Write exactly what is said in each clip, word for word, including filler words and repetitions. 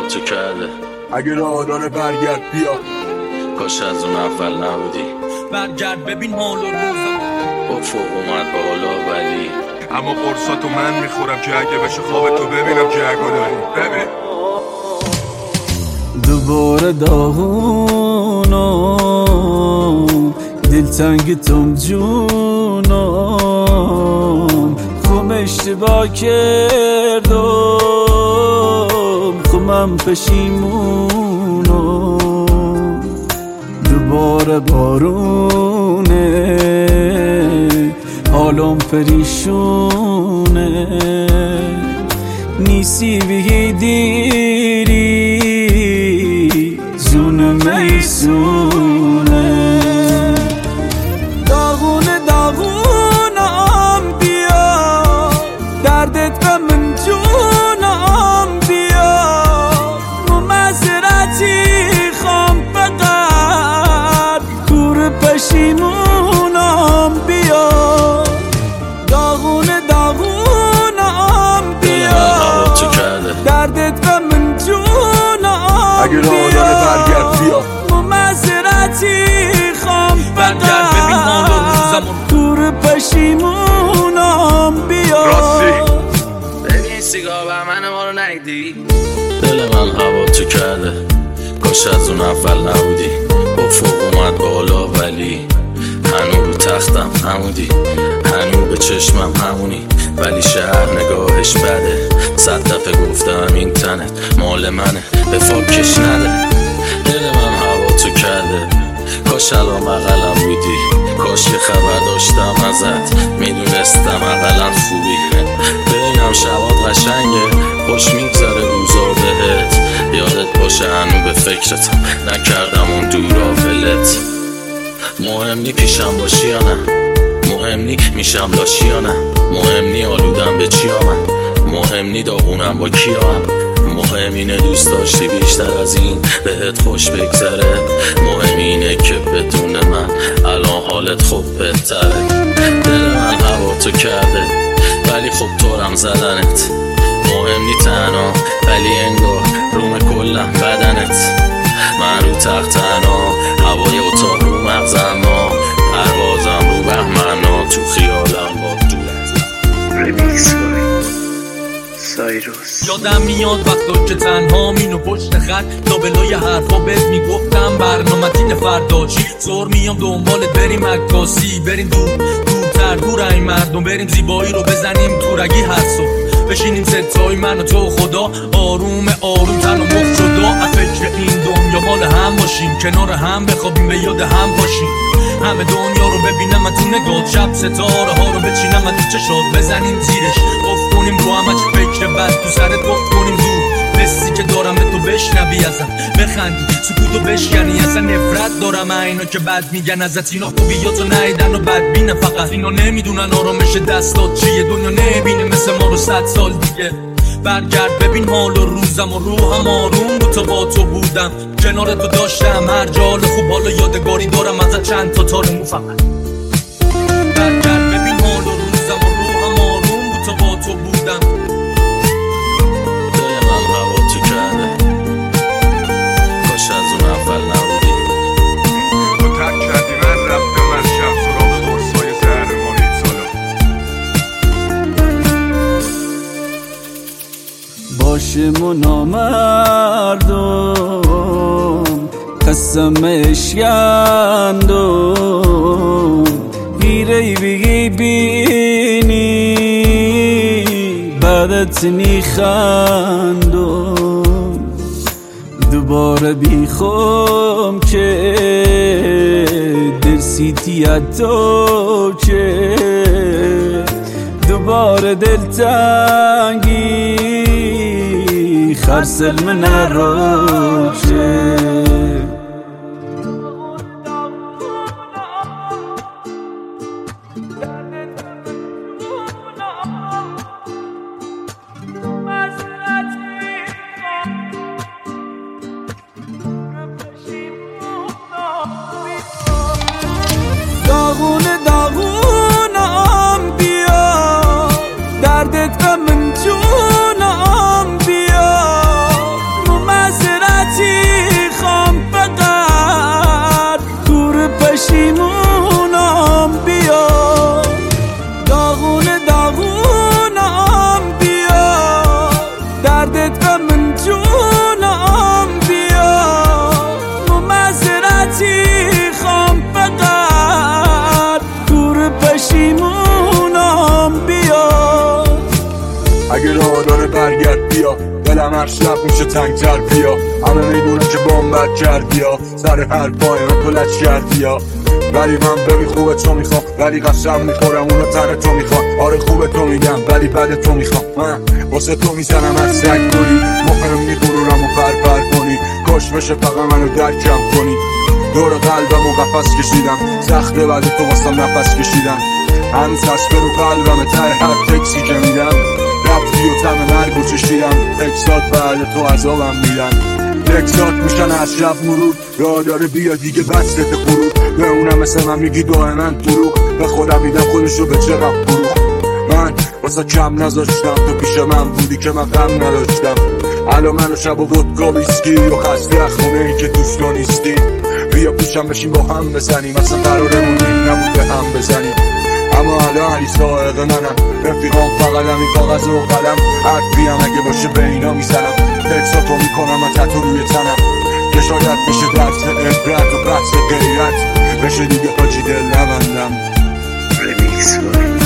تو کرده. اگه راه داره برگرد بیا، کاش از اون اول نبودی. برگرد ببین حال و روزا افق اومد بالا ولی اما قرصاتو من میخورم که اگه بشه خوابتو ببینم که اگه داری ببین دوباره داغونم دلتنگتم جونم خوم اشتباه کردم خومم پشیمونم دوباره بارونه حالم پریشونه نیسی بگی دیری جون میسونه داغونه داغونم بیا دردت به من جونم بیا ممزرتی خام فقط کور پشیمونم بیا داغونه داغونم بیا دردت به من جونم اگه راه داره برگرد بیا ممزرتی خام فقط کور پشیمونم بیا راستی ببین سیگار بر من ما رو نیدی. دل من هوا تو کرده، کاش از اون اول نبودی. افق اومد بالا ولی هنو رو تختم همودی، هنو به چشمم همونی، ولی شهر نگاهش بده. صد دفعه گفتم این تنت مال منه به فاکش نده. دل من هوا تو کرده، کاش الان بغلم بودی، کاش که خبر داشتم ازت میدونستم اقلن خوبی. ببینم شبات قشنگه خوش میگذره روزا بهت، یادت باشه هنو به فکرتم نکردم اون دورا ولت. مهم نی پیشم باشی یا نه، مهم نی میشم لاشی یا نه، مهم نی آلودم به چی آمد، مهم نی داغونم با کی هم، مهم اینه دوست داشتی بیشتر از این بهت خوش بگذره، مهم اینه که بدون من الان حالت خوب بهتره. دل من هوا تو کرده ولی خب طورم زدنت، مهم نی تنها ولی انگار روم کلم بدنت. من رو تخت تنها هوای اتاق رو مغزم ها، پروازم رو بهمنا تو خیالم با دولت. ریمیکس بای سایروس. یادم میاد وقتا که تنها مینو پشت خط لابلای حرفا بهت میگفتم برنامه تین فردا چی، زور میام دنبالت بریم عکاسی، بریم دور دورتر دور این مردم، بریم زیبایی رو بزنیم تو رگی هر صبح، بشینیم ستای من و تو خدا آروم آروم تن و مخ شدا، از فکر این دنیا مال هم باشیم، کنار هم بخوابیم به یاد هم باشیم، همه دنیا رو ببینم من تو نگاه، شب ستاره ها رو بچینم من تو چشات، بزنیم زیرش افت کنیم رو همه چی فکر بد تو سرت افت کنیم دور، حسی که دارم به تو بشنوی ازم بخندی سکوتو بشکنی، اصلا نفرت دارم اینا که بد میگن ازت، اینا خوبیاتو نیدن و بد بینه، فقط اینا نمیدونن آرامش دستات چیه، دنیا نبینه مثل ما رو صد سال دیگه. برگرد ببین حال و روزم و روحم آروم بود تا با تو بودم، کنار تو داشتم هر جال خوب، حالا یادگاری دارم ازت چند تا تار مو فقط. برگرد ببین حال و روزم و روحم آروم بود تا با تو بودم. دل من هوا تو کرده، کاش از اون اول نبودی. تو تک کردی من رفتم از شب سراغ قرصای زهرمانی سالا. باشم و نامردم قسم اشکندم گیره بگی بینی بعدت نیخندم دوباره بیخوام که درسیتی تو که دوباره دلتنگی خرسل من نروشه. داغونه داغونم بیا دردت به من جونم بیا اگه راه داره برگرد بیا، دلم هر شب میشه تنگتر بیا. همه میدونم که بامبت کردی ها، سر هر پای من تو لچ کردی ها. ولی من ببین خوبه تو میخوام، ولی قسم میخورم اونو تن تو میخوام. آره خوبه تو میگم ولی بد تو میخوام. من واسه تو میزنم از سگ کنی، مفهمی غرورم و پرپر کنی. کاش بشه فقط منو درکم کنی. دور قلبم و قفص کشیدم، سخته بعد تو واسم نفس کشیدم. هنوز هست رو قلبم ته هر تکسی که میدم. رفتی و تم مرگو چشیدم، تکسات بعد تو عذابم میدن. تکسات میشن از شب مرور، راه داره بیا دیگه بستت غرور. به اونم مثل من میگی دائما من دروغ، به خودم میدم خودشو به چقدر فروخ. من واسه کم نذاشتم تو پیش من بودی که من غم نداشتم. الان منو شب و ودکا ویسکی و خسته از خونه ای که دوست نیستی. بیا پیشم بشین با هم بزنیم، اصلا قرارمون این نبود به هم بزنیم. اما الان علی سائق منم، رفیقام فقط همین کاغذ و قلم. حرفیم اگه باشه به اینا میزنم، تکساتو میکنم من تتو روی تنم. که شاید بشه درس عبرت و بحث غیرت، بشه دیگه حاجی دل نبندم. رمیکس کنی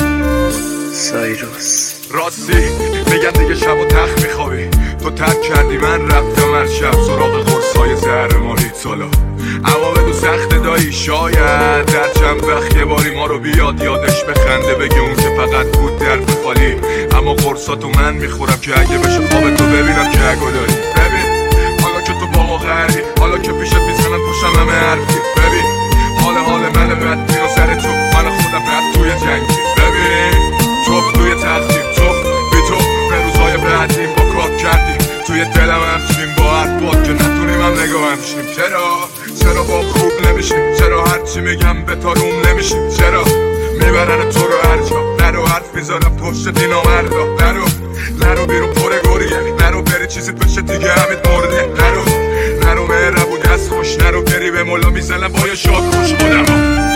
سایروس. راستی میگن دیگه شب و تخت میخوابی، تو ترک کردی من رفتم هر شب سراغ قرصای زهرمارید سالا. اما بدو سخت دایی شاید در چند وقت یه باری ما رو بیاد یادش بخنده، بگه اون که فقط بود در بخالی. اما قرصاتو من میخورم که اگه بشه خواب تو ببینم که اگه داری. ببین حالا که تو با ما غربی، حالا که پیشت میزنن پشتم همه حرفی. ببین حال حال من بد میرو سر تو، من خودم رد توی جنگی. ببین توف توی تقدیم، توف بی تو به روزهای بعدیم با کار کردیم. توی دلم همچنین با هر باد که نتونیم هم نگاه همشیم. چرا؟ چرا با خوب نمیشیم؟ چرا هرچی میگم به تاروم نمیشیم؟ چرا؟ میبرن تو رو هر جا، نرو حرف میزنم پشت دینا مردا. نرو نرو بیرون پره گوریه، نرو بری چیزی بشه دیگه همید مرده. نرو نرو مهربونی از خوش، نرو بری به مولا میزنم با یه شاد خوش خودم.